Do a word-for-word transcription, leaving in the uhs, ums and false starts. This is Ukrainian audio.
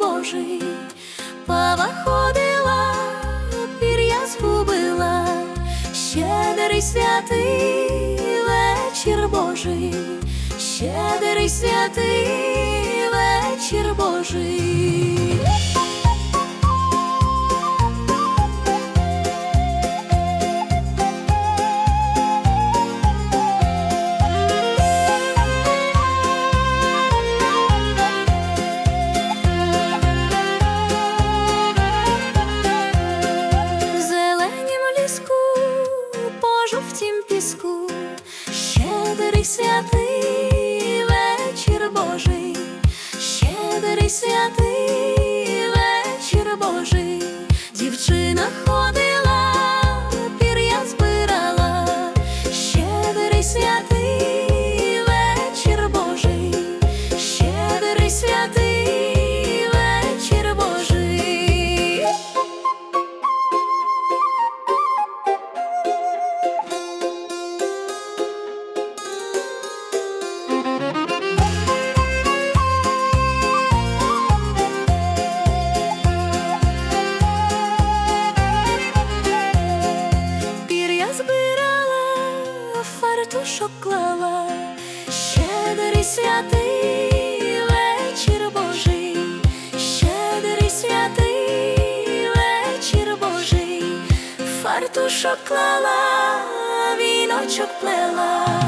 Божий. Пава ходила, пір'я згубила, щедрий святий вечір Божий, щедрий святий вечір Божий. Жовтім піску, щедрий святий вечір Божий, щедрий святий вечір Божий. Дівчина ходила, пір'я збирала, щедрий святий вечір Божий, щедрий святий вечір Божий. Фартушок клала, щедрий святий вечір Божий, щедрий святий вечір Божий. Фартушок клала, віночок плела.